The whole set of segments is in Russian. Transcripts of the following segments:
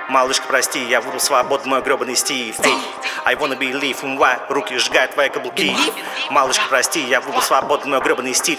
Малышка, прости, я выбрал свободу, мой гребаный стиль. I wanna believe in why, руки сжигают твои каблуки. Малышка, прости, я выбрал свободу, мой гребаный стиль.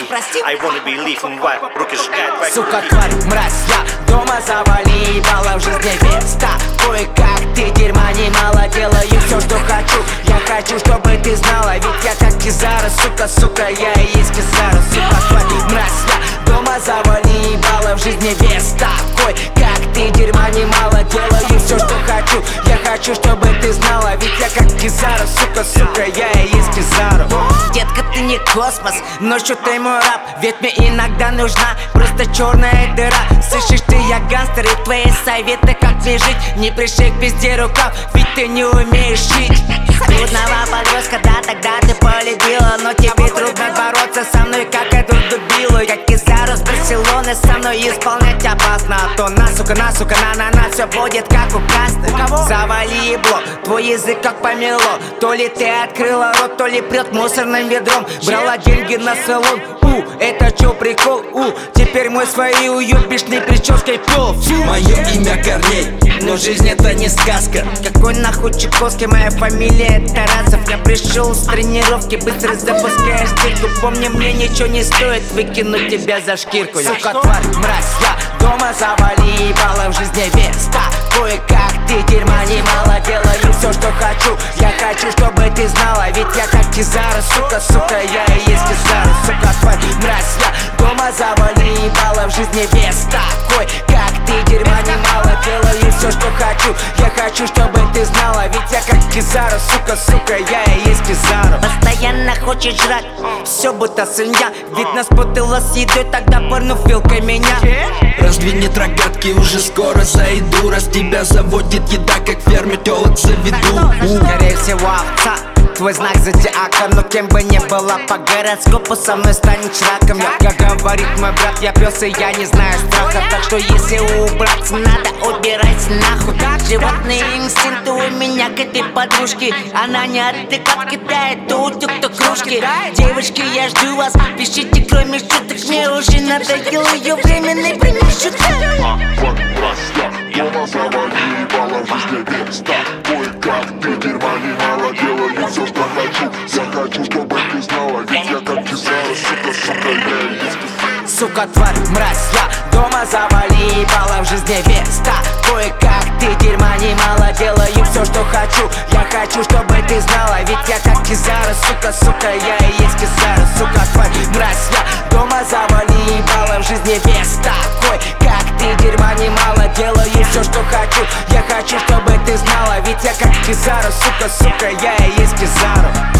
I wanna believe in why, руки сжигают твои каблуки. Сука, тварь, мразь, я дома завали, ебала в жизни веста. Кое-как ты дерьма немало, делаю все, что хочу. Я хочу, чтобы ты знала, ведь я как Кизара, сука, я и есть Кизара. Сука, тварь, мразь, я дома завали, ебала в жизни веста. Кое-как ты дерьма немало, делаю все, что хочу. Я хочу, чтобы ты знала, ведь я как Кизара, сука, я и есть Кизара. Детка, ты не космос, ночью ты мой раб, ведь мне иногда нужна просто черная дыра. Слышишь ты, я гангстер, и твои советы, как мне жить. Не пришей к пизде рукав, ведь ты не умеешь жить. Трудного подростка, да, тогда ты полюбила, но тебе трудно бороться со мной, как эту дубилу. Я Кизару с Барселоны, со мной исполнять опасно. А то на, сука, на, все будет как у касты. Завали ебло, твой язык как помело. То ли ты открыла рот, то ли прет мусорным ведром. Брала деньги на салон, это чё прикол, теперь мой своей уёбищной прической пол. Мое имя Корней, но жизнь это не сказка. Какой нахуй Чайковский, моя фамилия Тарасов. Я пришел с тренировки, быстро запускаешь стирку. Помни, мне ничего не стоит выкинуть тебя за шкирку. Сука, тварь, мразь, я дома завали, ебала в жизни веста. Кое-как ты дерьма немало, делаю все, что хочу. Я хочу, чтобы ты знала, ведь я как Кизара, сука, я и есть Кизара. Сука, тварь, мразь, я дома завали, ебала в жизни веста. Кое-как ты дерьма немало, делаю все, что хочу. Я хочу, чтобы ты знала, ведь я как Кизара, сука, я и есть Кизара. Постоянно хочешь жрать, все будто свинья, ведь нас путала с едой, тогда порнув вилкой меня. Раздвинет рогатки, уже скоро зайду. Раз тебя заводит еда, как фермер телок заведу. Скорее всего овца, твой знак зодиака. Но кем бы ни была по гороскопу, со мной станешь раком. Как говорит мой брат, я пес и я не знаю страха. Так что если убраться надо, убирайся нахуй. Животные инстинкты у меня к этой подружке. Она не отдыхает, кидает то утюг, то кружки. Девочки, я жду вас, пишите кроме шуток. Мне уже надоело ее временный промежуток. Дома завали, ебала в жизни веста. Кое-как ты дерьма немало, делаю все, что хочу. Я хочу, чтобы ты знала, ведь я как Кизара, сука, я и есть Кизара. Сука, тварь, мразь, я дома завали, ебала в жизни веста. Кое-как ты дерьма немало, делаю все, что хочу. Я хочу, чтобы ты знала, ведь я как Кизара, сука, я и есть Кизара. Сука, тварь, мразь, я дома завали, ебала в жизни веста. Кое-как ты дерьма немало, делаю все, что хочу. Я хочу, чтобы ты знала, ведь я как Кизара, сука, я и есть Кизара.